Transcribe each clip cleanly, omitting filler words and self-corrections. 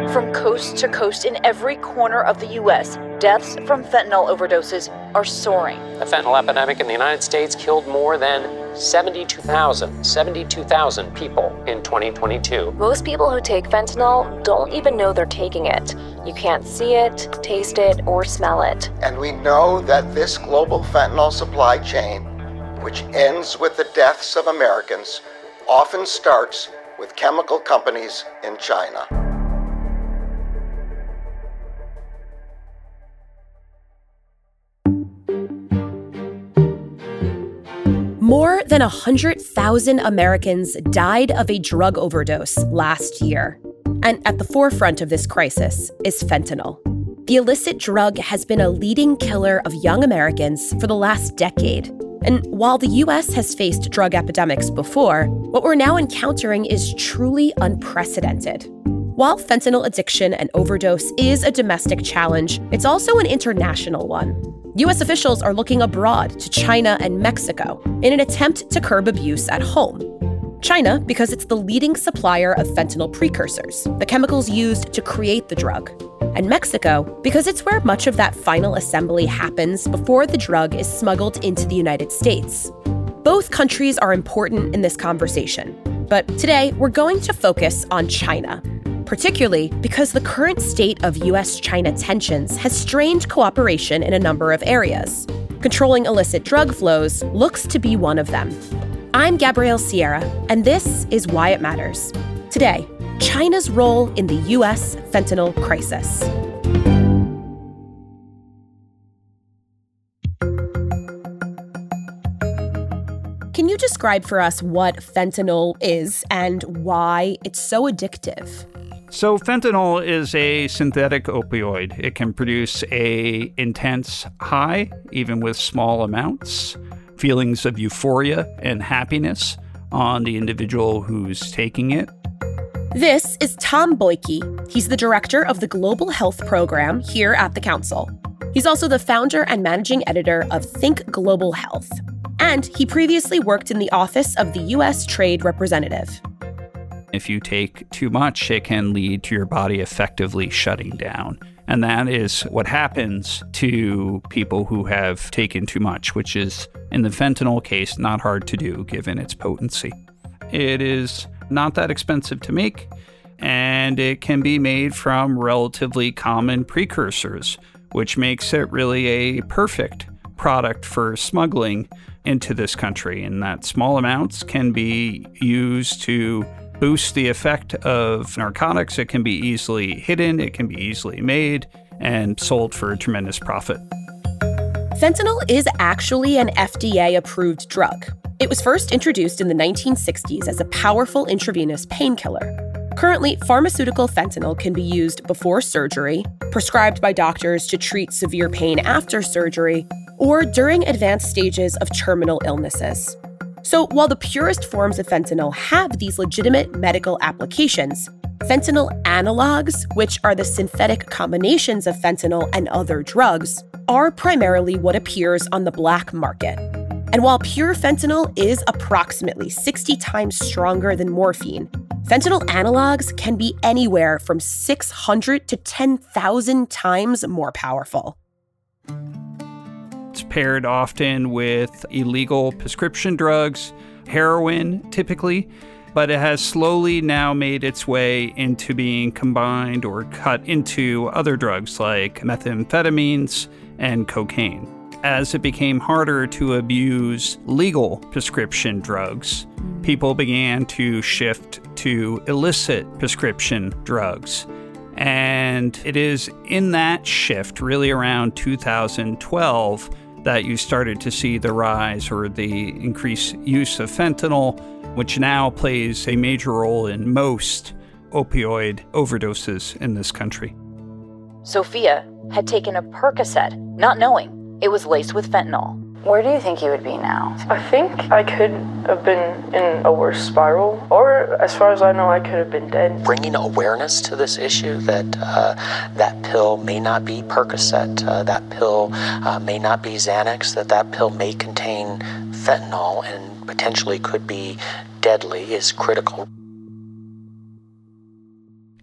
From coast to coast in every corner of the U.S., deaths from fentanyl overdoses are soaring. The fentanyl epidemic in the United States killed more than 72,000 people in 2022. Most people who take fentanyl don't even know they're taking it. You can't see it, taste it, or smell it. And we know that this global fentanyl supply chain, which ends with the deaths of Americans, often starts with chemical companies in China. More than 100,000 Americans died of a drug overdose last year. And at the forefront of this crisis is fentanyl. The illicit drug has been a leading killer of young Americans for the last decade. And while the U.S. has faced drug epidemics before, what we're now encountering is truly unprecedented. While fentanyl addiction and overdose is a domestic challenge, it's also an international one. U.S. officials are looking abroad to China and Mexico in an attempt to curb abuse at home. China, because it's the leading supplier of fentanyl precursors, the chemicals used to create the drug. And Mexico, because it's where much of that final assembly happens before the drug is smuggled into the United States. Both countries are important in this conversation, but today we're going to focus on China, particularly because the current state of U.S.-China tensions has strained cooperation in a number of areas. Controlling illicit drug flows looks to be one of them. I'm Gabrielle Sierra, and this is Why It Matters. Today, China's role in the U.S. fentanyl crisis. Can you describe for us what fentanyl is and why it's so addictive? So fentanyl is a synthetic opioid. It can produce an intense high, even with small amounts, feelings of euphoria and happiness on the individual who's taking it. This is Tom Boyke. He's the director of the Global Health Program here at the Council. He's also the founder and managing editor of Think Global Health. And he previously worked in the office of the U.S. Trade Representative. If you take too much, it can lead to your body effectively shutting down. And that is what happens to people who have taken too much, which is, in the fentanyl case, not hard to do given its potency. It is not that expensive to make, and it can be made from relatively common precursors, which makes it really a perfect product for smuggling into this country, and that small amounts can be used to boost the effect of narcotics. It can be easily hidden, it can be easily made, and sold for a tremendous profit. Fentanyl is actually an FDA-approved drug. It was first introduced in the 1960s as a powerful intravenous painkiller. Currently, pharmaceutical fentanyl can be used before surgery, prescribed by doctors to treat severe pain after surgery, or during advanced stages of terminal illnesses. So while the purest forms of fentanyl have these legitimate medical applications, fentanyl analogs, which are the synthetic combinations of fentanyl and other drugs, are primarily what appears on the black market. And while pure fentanyl is approximately 60 times stronger than morphine, fentanyl analogs can be anywhere from 600 to 10,000 times more powerful. It's paired often with illegal prescription drugs, heroin typically, but it has slowly now made its way into being combined or cut into other drugs like methamphetamines and cocaine. As it became harder to abuse legal prescription drugs, people began to shift to illicit prescription drugs. And it is in that shift, really around 2012, that you started to see the rise or the increased use of fentanyl, which now plays a major role in most opioid overdoses in this country. Sophia had taken a Percocet, not knowing it was laced with fentanyl. Where do you think you would be now? I think I could have been in a worse spiral, or as far as I know, I could have been dead. Bringing awareness to this issue that that pill may not be Percocet, that pill may not be Xanax, that pill may contain fentanyl and potentially could be deadly is critical.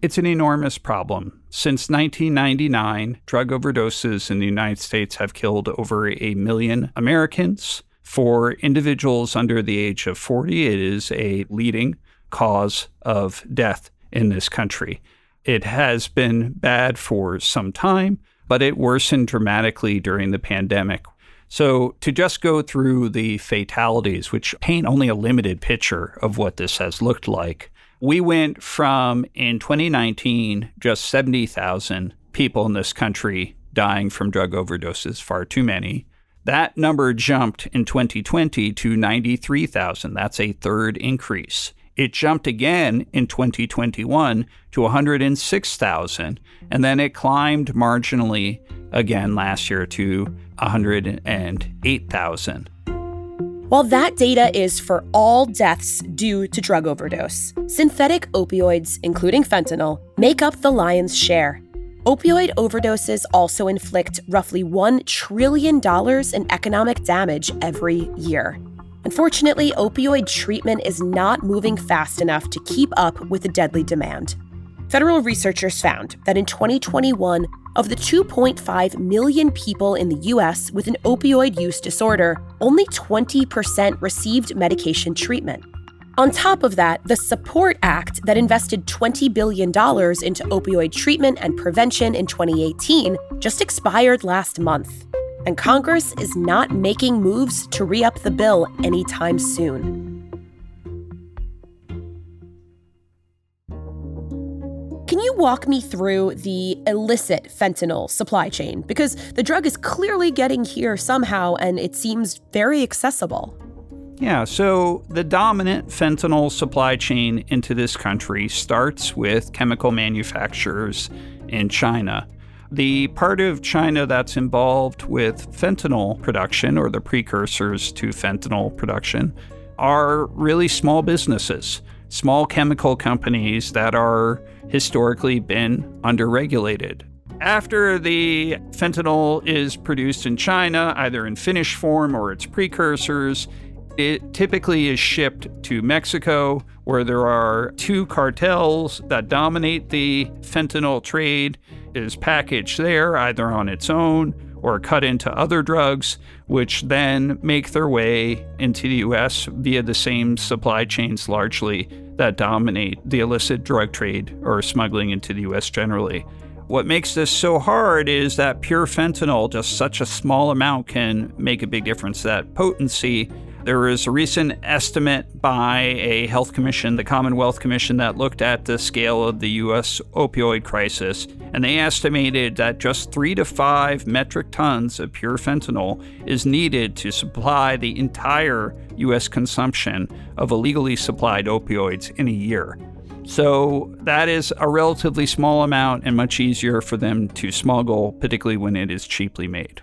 It's an enormous problem. Since 1999, drug overdoses in the United States have killed over 1 million Americans. For individuals under the age of 40, it is a leading cause of death in this country. It has been bad for some time, but it worsened dramatically during the pandemic. So to just go through the fatalities, which paint only a limited picture of what this has looked like, we went from, in 2019, just 70,000 people in this country dying from drug overdoses, far too many. That number jumped in 2020 to 93,000. That's a third increase. It jumped again in 2021 to 106,000, and then it climbed marginally again last year to 108,000. While that data is for all deaths due to drug overdose, synthetic opioids, including fentanyl, make up the lion's share. Opioid overdoses also inflict roughly $1 trillion in economic damage every year. Unfortunately, opioid treatment is not moving fast enough to keep up with the deadly demand. Federal researchers found that in 2021, of the 2.5 million people in the U.S. with an opioid use disorder, only 20% received medication treatment. On top of that, the SUPPORT Act that invested $20 billion into opioid treatment and prevention in 2018 just expired last month. And Congress is not making moves to re-up the bill anytime soon. Can you walk me through the illicit fentanyl supply chain? Because the drug is clearly getting here somehow, and it seems very accessible. Yeah, so the dominant fentanyl supply chain into this country starts with chemical manufacturers in China. The part of China that's involved with fentanyl production, or the precursors to fentanyl production, are really small businesses, small chemical companies that are historically been underregulated. After the fentanyl is produced in China, either in finished form or its precursors, it typically is shipped to Mexico, where there are two cartels that dominate the fentanyl trade. It is packaged there, either on its own or cut into other drugs, which then make their way into the U.S. via the same supply chains largely that dominate the illicit drug trade or smuggling into the U.S. generally. What makes this so hard is that pure fentanyl, just such a small amount, can make a big difference. That potency. There is a recent estimate by a health commission, the Commonwealth Commission, that looked at the scale of the U.S. opioid crisis, and they estimated that just 3 to 5 metric tons of pure fentanyl is needed to supply the entire U.S. consumption of illegally supplied opioids in a year. So that is a relatively small amount and much easier for them to smuggle, particularly when it is cheaply made.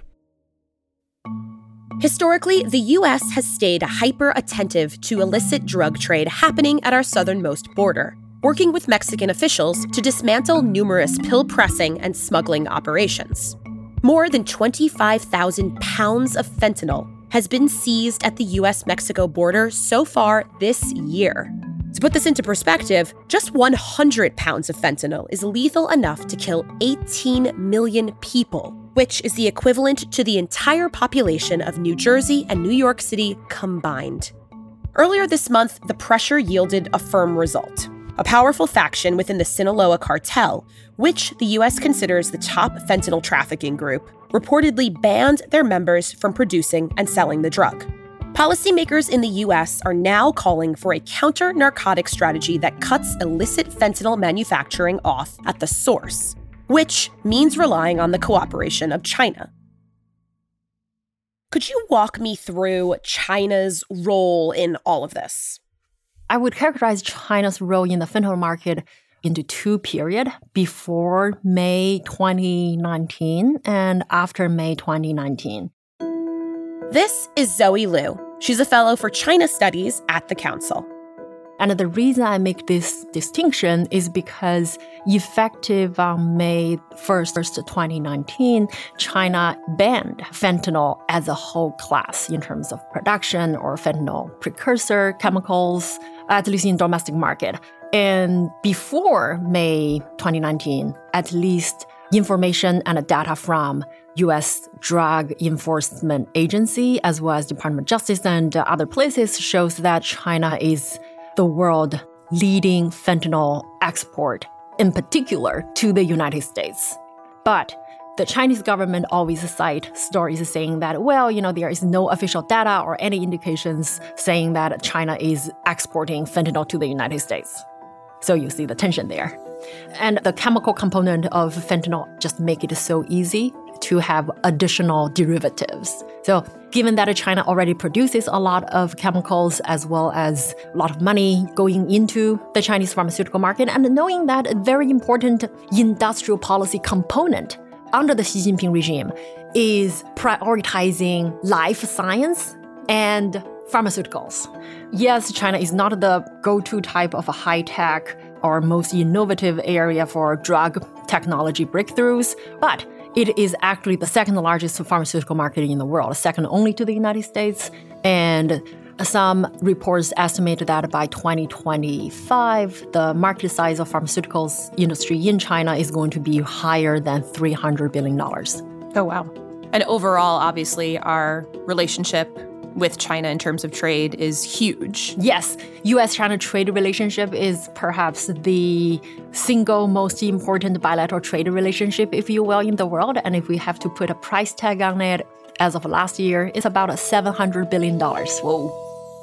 Historically, the U.S. has stayed hyper-attentive to illicit drug trade happening at our southernmost border, working with Mexican officials to dismantle numerous pill-pressing and smuggling operations. More than 25,000 pounds of fentanyl has been seized at the U.S.-Mexico border so far this year. To put this into perspective, just 100 pounds of fentanyl is lethal enough to kill 18 million people, which is the equivalent to the entire population of New Jersey and New York City combined. Earlier this month, the pressure yielded a firm result. A powerful faction within the Sinaloa cartel, which the U.S. considers the top fentanyl trafficking group, reportedly banned their members from producing and selling the drug. Policymakers in the U.S. are now calling for a counter-narcotic strategy that cuts illicit fentanyl manufacturing off at the source, which means relying on the cooperation of China. Could you walk me through China's role in all of this? I would characterize China's role in the fentanyl market into two periods, before May 2019 and after May 2019. This is Zoe Liu. She's a fellow for China Studies at the Council. And the reason I make this distinction is because effective on May 1st, 2019, China banned fentanyl as a whole class in terms of production or fentanyl precursor chemicals, at least in domestic market. And before May 2019, at least information and data from U.S. Drug Enforcement Agency, as well as Department of Justice and other places, shows that China is the world leading fentanyl export, in particular to the United States. But the Chinese government always cite stories saying that, there is no official data or any indications saying that China is exporting fentanyl to the United States. So you see the tension there. And the chemical component of fentanyl just make it so easy to have additional derivatives. So given that China already produces a lot of chemicals as well as a lot of money going into the Chinese pharmaceutical market, and knowing that a very important industrial policy component under the Xi Jinping regime is prioritizing life science and pharmaceuticals. Yes, China is not the go-to type of a high-tech or most innovative area for drug technology breakthroughs, but it is actually the second largest pharmaceutical market in the world, second only to the United States. And some reports estimate that by 2025, the market size of pharmaceuticals industry in China is going to be higher than $300 billion. Oh, wow. And overall, obviously, our relationship with China in terms of trade is huge. Yes, U.S.-China trade relationship is perhaps the single most important bilateral trade relationship, if you will, in the world. And if we have to put a price tag on it, as of last year, it's about $700 billion. Whoa.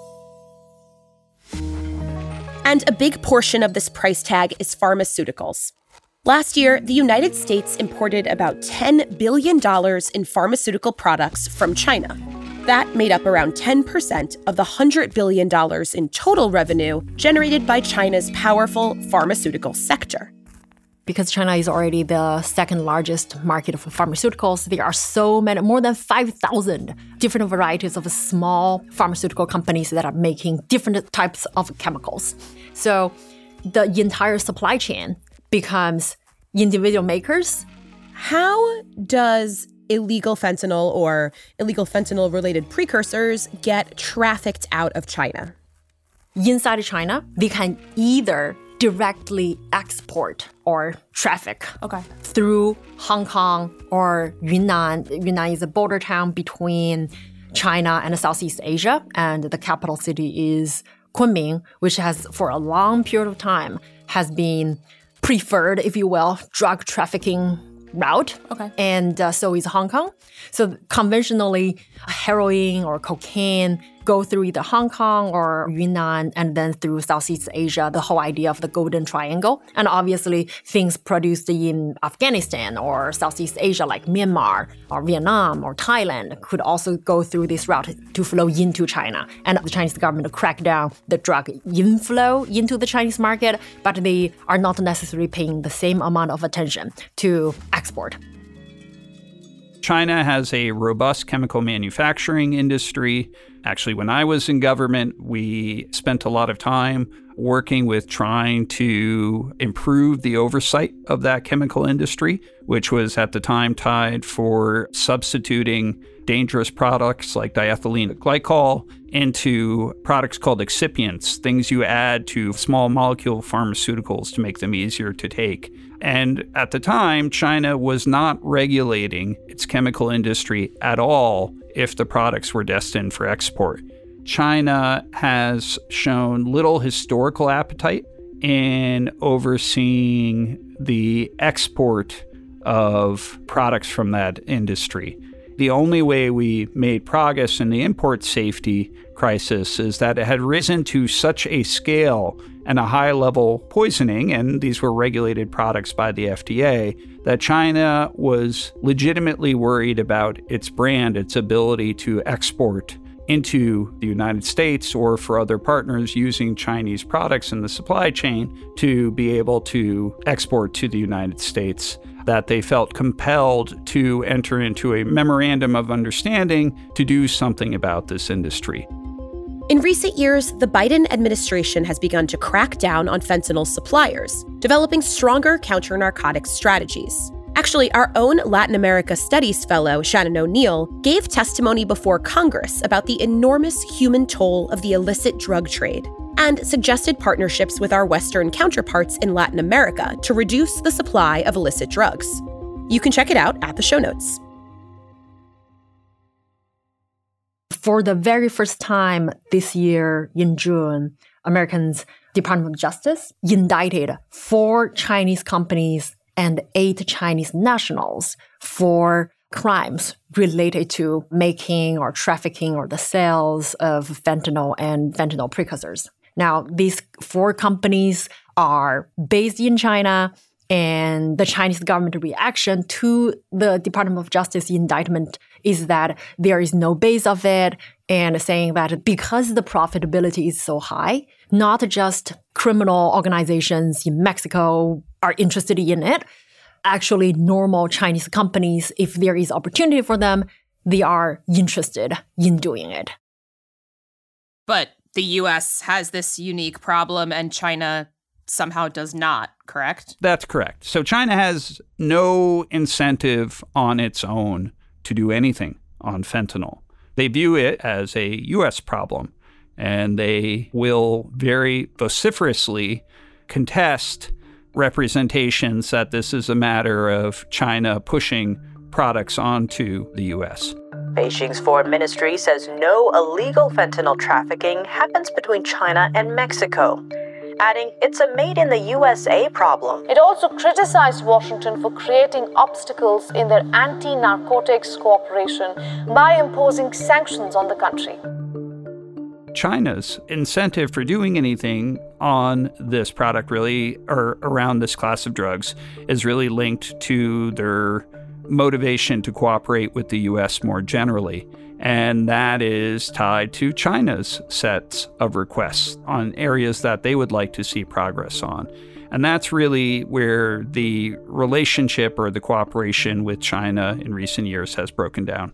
And a big portion of this price tag is pharmaceuticals. Last year, the United States imported about $10 billion in pharmaceutical products from China. That made up around 10% of the $100 billion in total revenue generated by China's powerful pharmaceutical sector. Because China is already the second largest market for pharmaceuticals, there are so many, more than 5,000 different varieties of small pharmaceutical companies that are making different types of chemicals. So the entire supply chain becomes individual makers. How does illegal fentanyl or illegal fentanyl-related precursors get trafficked out of China? Inside China, they can either directly export or traffic through Hong Kong or Yunnan. Yunnan is a border town between China and Southeast Asia, and the capital city is Kunming, which has, for a long period of time, has been preferred, if you will, drug trafficking route. And so is Hong Kong. So conventionally, heroin or cocaine go through either Hong Kong or Yunnan and then through Southeast Asia, the whole idea of the Golden Triangle. And obviously, things produced in Afghanistan or Southeast Asia like Myanmar or Vietnam or Thailand could also go through this route to flow into China. And the Chinese government cracked down the drug inflow into the Chinese market, but they are not necessarily paying the same amount of attention to export. China has a robust chemical manufacturing industry. Actually, when I was in government, we spent a lot of time working with trying to improve the oversight of that chemical industry, which was at the time tied for substituting dangerous products like diethylene glycol into products called excipients, things you add to small molecule pharmaceuticals to make them easier to take. And at the time, China was not regulating its chemical industry at all if the products were destined for export. China has shown little historical appetite in overseeing the export of products from that industry. The only way we made progress in the import safety crisis is that it had risen to such a scale and a high-level poisoning, and these were regulated products by the FDA, that China was legitimately worried about its brand, its ability to export into the United States or for other partners using Chinese products in the supply chain to be able to export to the United States, that they felt compelled to enter into a memorandum of understanding to do something about this industry. In recent years, the Biden administration has begun to crack down on fentanyl suppliers, developing stronger counter-narcotics strategies. Actually, our own Latin America Studies fellow, Shannon O'Neill, gave testimony before Congress about the enormous human toll of the illicit drug trade. and suggested partnerships with our Western counterparts in Latin America to reduce the supply of illicit drugs. You can check it out at the show notes. For the very first time this year in June, Americans' Department of Justice indicted 4 Chinese companies and 8 Chinese nationals for crimes related to making or trafficking or the sales of fentanyl and fentanyl precursors. Now, these 4 companies are based in China, and the Chinese government reaction to the Department of Justice indictment is that there is no base of it, and saying that because the profitability is so high, not just criminal organizations in Mexico are interested in it. Actually, normal Chinese companies, if there is opportunity for them, they are interested in doing it. But the U.S. has this unique problem and China somehow does not, correct? That's correct. So China has no incentive on its own to do anything on fentanyl. They view it as a U.S. problem, and they will very vociferously contest representations that this is a matter of China pushing products onto the U.S. Beijing's foreign ministry says no illegal fentanyl trafficking happens between China and Mexico, adding it's a made-in-the-USA problem. It also criticized Washington for creating obstacles in their anti-narcotics cooperation by imposing sanctions on the country. China's incentive for doing anything on this product really, or around this class of drugs, is really linked to their motivation to cooperate with the U.S. more generally. And that is tied to China's sets of requests on areas that they would like to see progress on. And that's really where the relationship or the cooperation with China in recent years has broken down.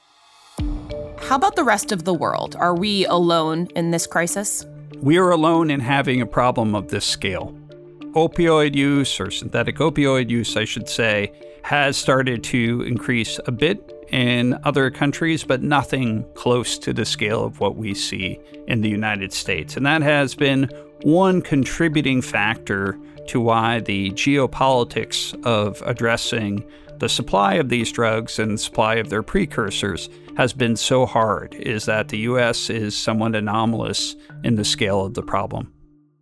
How about the rest of the world? Are we alone in this crisis? We are alone in having a problem of this scale. Opioid use, or synthetic opioid use, I should say, has started to increase a bit in other countries, but nothing close to the scale of what we see in the United States. And that has been one contributing factor to why the geopolitics of addressing the supply of these drugs and supply of their precursors has been so hard, is that the U.S. is somewhat anomalous in the scale of the problem.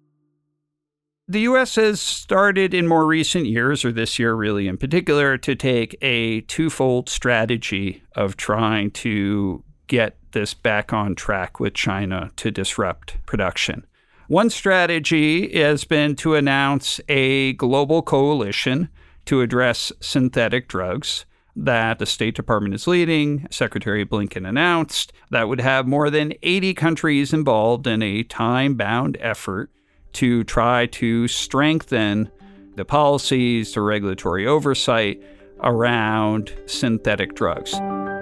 The U.S. has started in more recent years, or this year really in particular, to take a twofold strategy of trying to get this back on track with China to disrupt production. One strategy has been to announce a global coalition to address synthetic drugs that the State Department is leading. Secretary Blinken announced that would have more than 80 countries involved in a time-bound effort to try to strengthen the policies, the regulatory oversight around synthetic drugs.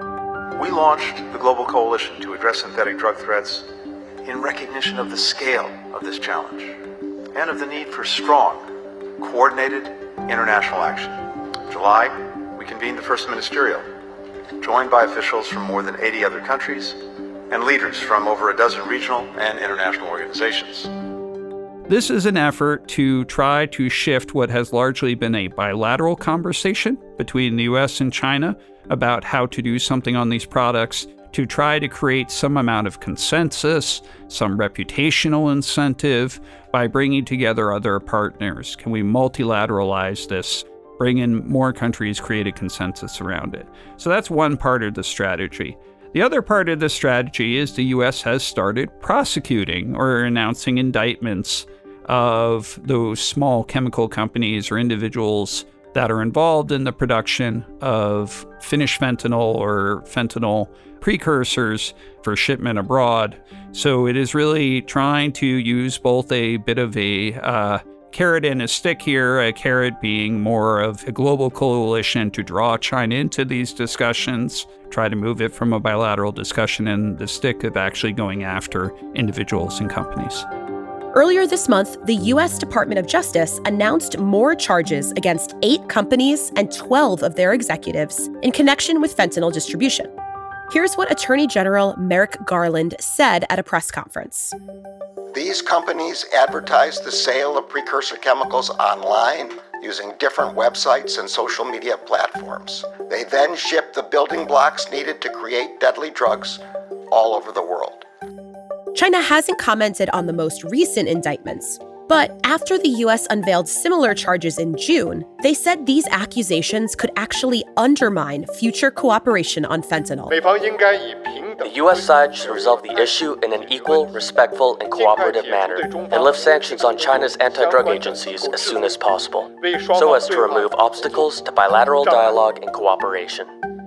We launched the Global Coalition to address synthetic drug threats in recognition of the scale of this challenge and of the need for strong, coordinated international action. In July, we convened the First Ministerial, joined by officials from more than 80 other countries and leaders from over a dozen regional and international organizations. This is an effort to try to shift what has largely been a bilateral conversation between the U.S. and China about how to do something on these products, to try to create some amount of consensus, some reputational incentive by bringing together other partners. Can we multilateralize this, bring in more countries, create a consensus around it? So that's one part of the strategy. The other part of the strategy is the U.S. has started prosecuting or announcing indictments of those small chemical companies or individuals that are involved in the production of finished fentanyl or fentanyl precursors for shipment abroad. So it is really trying to use both a bit of a carrot and a stick here, a carrot being more of a global coalition to draw China into these discussions, try to move it from a bilateral discussion, and the stick of actually going after individuals and companies. Earlier this month, the U.S. Department of Justice announced more charges against 8 companies and 12 of their executives in connection with fentanyl distribution. Here's what Attorney General Merrick Garland said at a press conference. These companies advertise the sale of precursor chemicals online using different websites and social media platforms. They then ship the building blocks needed to create deadly drugs all over the world. China hasn't commented on the most recent indictments, but after the U.S. unveiled similar charges in June, they said these accusations could actually undermine future cooperation on fentanyl. The U.S. side should resolve the issue in an equal, respectful, and cooperative manner, and lift sanctions on China's anti-drug agencies as soon as possible, so as to remove obstacles to bilateral dialogue and cooperation.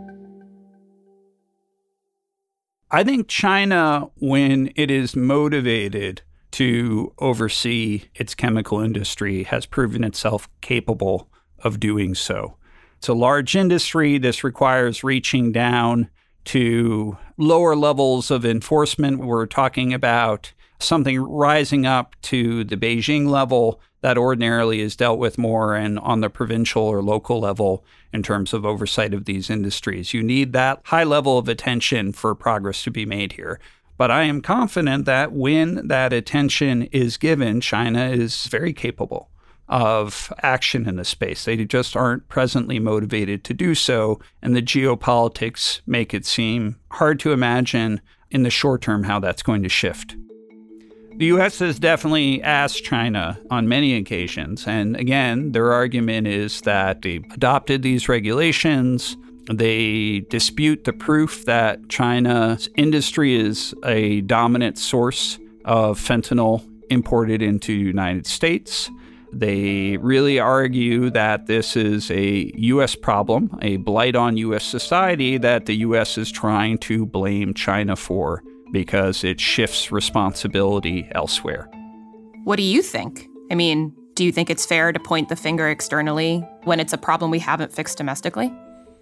I think China, when it is motivated to oversee its chemical industry, has proven itself capable of doing so. It's a large industry. This requires reaching down to lower levels of enforcement. We're talking about something rising up to the Beijing level that ordinarily is dealt with more and on the provincial or local level in terms of oversight of these industries. You need that high level of attention for progress to be made here. But I am confident that when that attention is given, China is very capable of action in this space. They just aren't presently motivated to do so, and the geopolitics make it seem hard to imagine in the short term how that's going to shift. The U.S. has definitely asked China on many occasions, and again, their argument is that they adopted these regulations. They dispute the proof that China's industry is a dominant source of fentanyl imported into the United States. They really argue that this is a U.S. problem, a blight on U.S. society that the U.S. is trying to blame China for because it shifts responsibility elsewhere. What do you think? I mean, do you think it's fair to point the finger externally when it's a problem we haven't fixed domestically?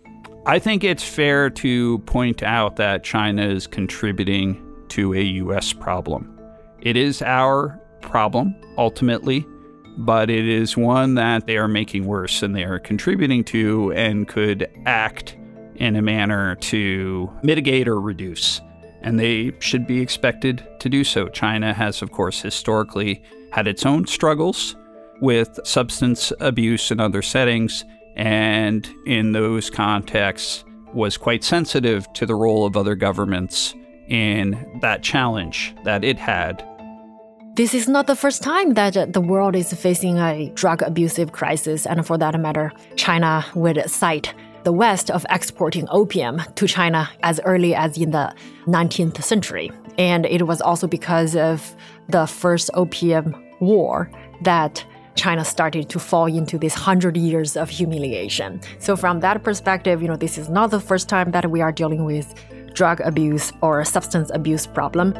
I think it's fair to point out that China is contributing to a U.S. problem. It is our problem, ultimately, but it is one that they are making worse and they are contributing to and could act in a manner to mitigate or reduce. And they should be expected to do so. China has, of course, historically had its own struggles with substance abuse in other settings, and in those contexts was quite sensitive to the role of other governments in that challenge that it had. This is not the first time that the world is facing a drug abusive crisis, and for that matter, China would cite the West of exporting opium to China as early as in the 19th century. And it was also because of the first opium war that China started to fall into this 100 years of humiliation. So from that perspective, this is not the first time that we are dealing with drug abuse or substance abuse problem.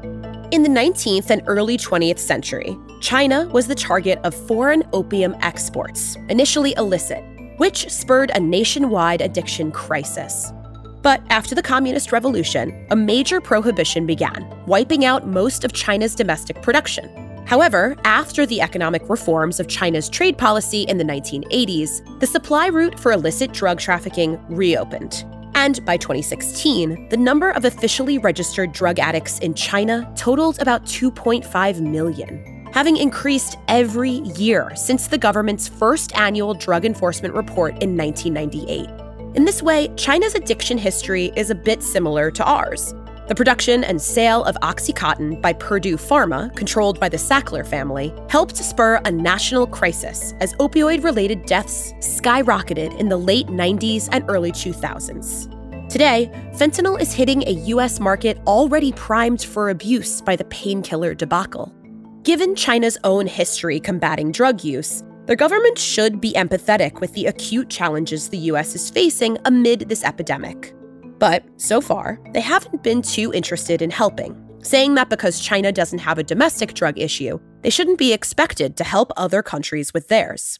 In the 19th and early 20th century, China was the target of foreign opium exports, initially illicit, which spurred a nationwide addiction crisis. But after the Communist Revolution, a major prohibition began, wiping out most of China's domestic production. However, after the economic reforms of China's trade policy in the 1980s, the supply route for illicit drug trafficking reopened. And by 2016, the number of officially registered drug addicts in China totaled about 2.5 million, having increased every year since the government's first annual drug enforcement report in 1998. In this way, China's addiction history is a bit similar to ours. The production and sale of OxyContin by Purdue Pharma, controlled by the Sackler family, helped spur a national crisis as opioid-related deaths skyrocketed in the late 90s and early 2000s. Today, fentanyl is hitting a U.S. market already primed for abuse by the painkiller debacle. Given China's own history combating drug use, their government should be empathetic with the acute challenges the U.S. is facing amid this epidemic. But so far, they haven't been too interested in helping, saying that because China doesn't have a domestic drug issue, they shouldn't be expected to help other countries with theirs.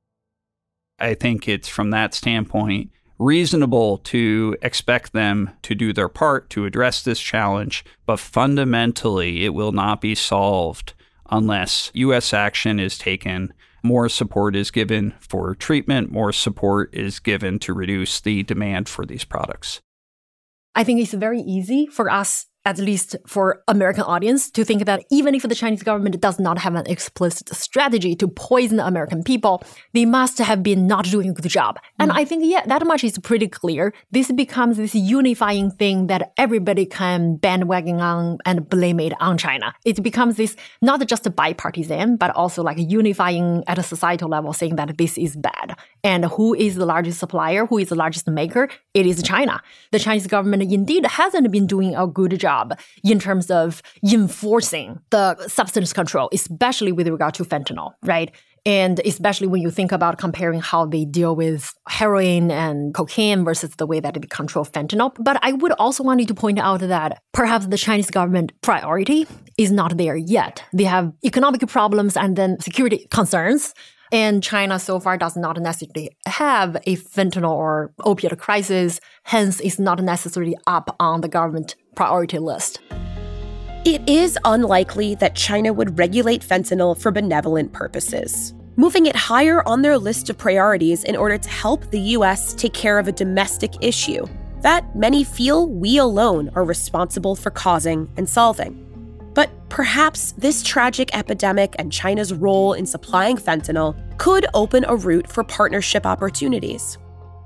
I think it's from that standpoint reasonable to expect them to do their part to address this challenge, but fundamentally it will not be solved unless U.S. action is taken, more support is given for treatment, more support is given to reduce the demand for these products. I think it's very easy for us, at least for American audience, to think that even if the Chinese government does not have an explicit strategy to poison the American people, they must have been not doing a good job. And I think, that much is pretty clear. This becomes this unifying thing that everybody can bandwagon on and blame it on China. It becomes this not just a bipartisan, but also like unifying at a societal level, saying that this is bad. And who is the largest supplier? Who is the largest maker? It is China. The Chinese government indeed hasn't been doing a good job in terms of enforcing the substance control, especially with regard to fentanyl, right? And especially when you think about comparing how they deal with heroin and cocaine versus the way that they control fentanyl. But I would also want you to point out that perhaps the Chinese government priority is not there yet. They have economic problems and then security concerns. And China so far does not necessarily have a fentanyl or opiate crisis, hence it's not necessarily up on the government priority list. It is unlikely that China would regulate fentanyl for benevolent purposes, moving it higher on their list of priorities in order to help the U.S. take care of a domestic issue that many feel we alone are responsible for causing and solving. But perhaps this tragic epidemic and China's role in supplying fentanyl could open a route for partnership opportunities.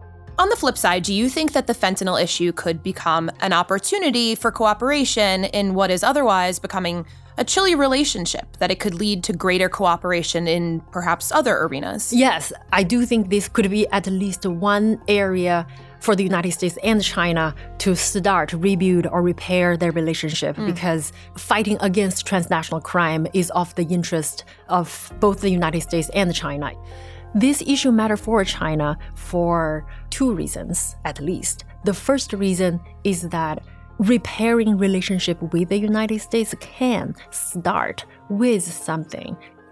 On the flip side, do you think that the fentanyl issue could become an opportunity for cooperation in what is otherwise becoming a chilly relationship, that it could lead to greater cooperation in perhaps other arenas? Yes, I do think this could be at least one area for the United States and China to start, rebuild, or repair their relationship, because fighting against transnational crime is of the interest of both the United States and China. This issue matters for China for two reasons, at least. The first reason is that repairing relationship with the United States can start with something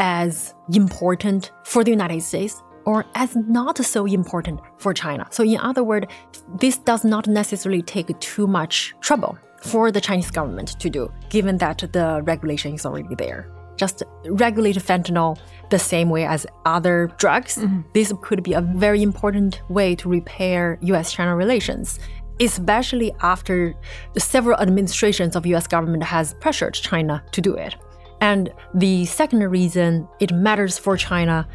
as important for the United States or as not so important for China. So in other words, this does not necessarily take too much trouble for the Chinese government to do, given that the regulation is already there. Just regulate fentanyl the same way as other drugs. This could be a very important way to repair U.S.-China relations, especially after several administrations of U.S. government has pressured China to do it. And the second reason it matters for China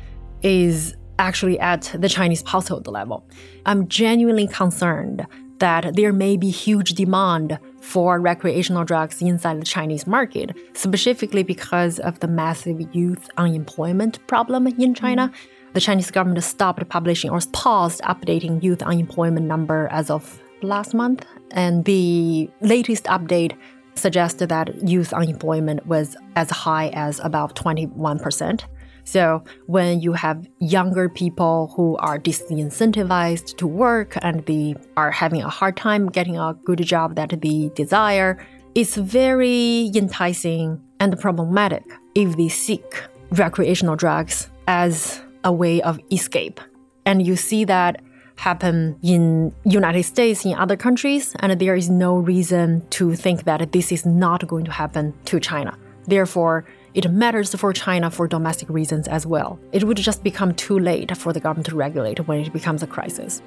is actually at the Chinese household level. I'm genuinely concerned that there may be huge demand for recreational drugs inside the Chinese market, specifically because of the massive youth unemployment problem in China. The Chinese government stopped publishing or paused updating youth unemployment number as of last month, and the latest update suggested that youth unemployment was as high as about 21%. So when you have younger people who are disincentivized to work and they are having a hard time getting a good job that they desire, it's very enticing and problematic if they seek recreational drugs as a way of escape. And you see that happen in United States, in other countries, and there is no reason to think that this is not going to happen to China. Therefore, it matters for China for domestic reasons as well. It would just become too late for the government to regulate when it becomes a crisis.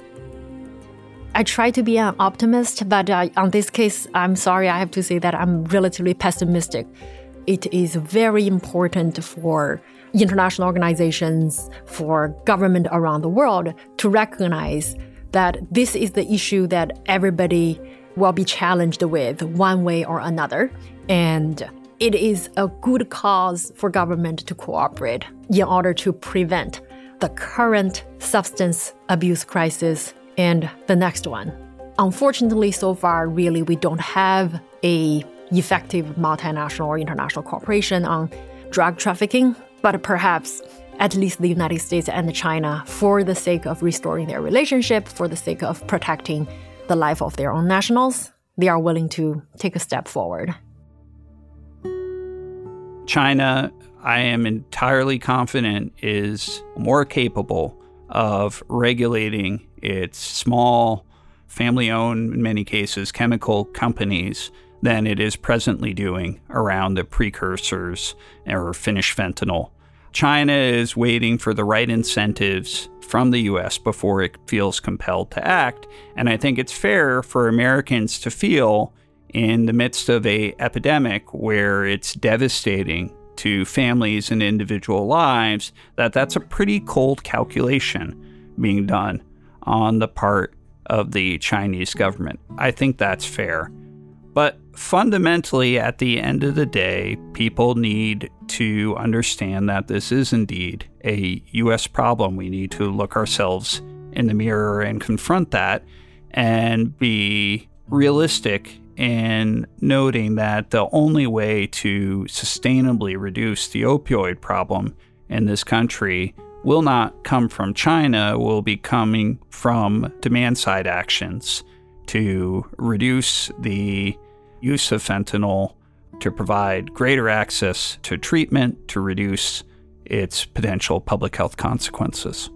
I try to be an optimist, but on this case, I'm sorry, I have to say that I'm relatively pessimistic. It is very important for international organizations, for government around the world to recognize that this is the issue that everybody will be challenged with one way or another. And it is a good cause for government to cooperate in order to prevent the current substance abuse crisis and the next one. Unfortunately, so far, really, we don't have an effective multinational or international cooperation on drug trafficking, but perhaps at least the United States and China, for the sake of restoring their relationship, for the sake of protecting the life of their own nationals, they are willing to take a step forward. China, I am entirely confident, is more capable of regulating its small, family-owned, in many cases, chemical companies than it is presently doing around the precursors or finished fentanyl. China is waiting for the right incentives from the U.S. before it feels compelled to act. And I think it's fair for Americans to feel in the midst of an epidemic where it's devastating to families and individual lives, that's a pretty cold calculation being done on the part of the Chinese government. I think that's fair. But fundamentally, at the end of the day, people need to understand that this is indeed a U.S. problem. We need to look ourselves in the mirror and confront that and be realistic in noting that the only way to sustainably reduce the opioid problem in this country will not come from China, will be coming from demand-side actions to reduce the use of fentanyl, to provide greater access to treatment, to reduce its potential public health consequences.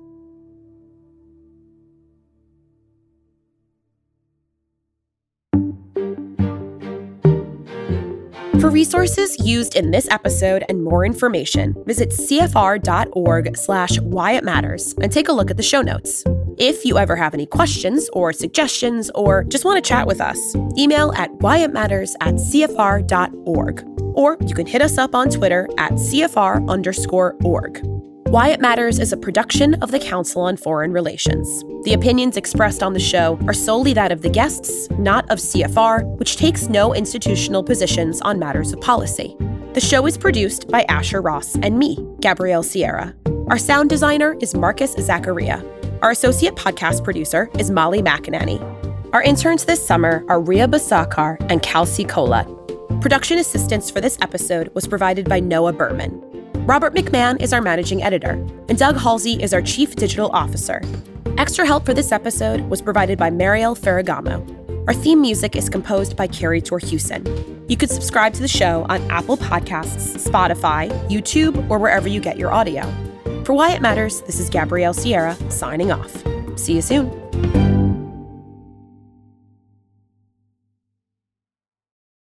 For resources used in this episode and more information, visit cfr.org/whyitmatters and take a look at the show notes. If you ever have any questions or suggestions or just want to chat with us, email at whyitmatters@cfr.org. Or you can hit us up on Twitter at @CFR_org. Why It Matters is a production of the Council on Foreign Relations. The opinions expressed on the show are solely that of the guests, not of CFR, which takes no institutional positions on matters of policy. The show is produced by Asher Ross and me, Gabrielle Sierra. Our sound designer is Marcus Zachariah. Our associate podcast producer is Molly McInerney. Our interns this summer are Ria Basakar and Kelsey Kolat. Production assistance for this episode was provided by Noah Berman. Robert McMahon is our managing editor, and Doug Halsey is our chief digital officer. Extra help for this episode was provided by Mariel Ferragamo. Our theme music is composed by Carrie Torhuson. You could subscribe to the show on Apple Podcasts, Spotify, YouTube, or wherever you get your audio. For Why It Matters, this is Gabrielle Sierra signing off. See you soon.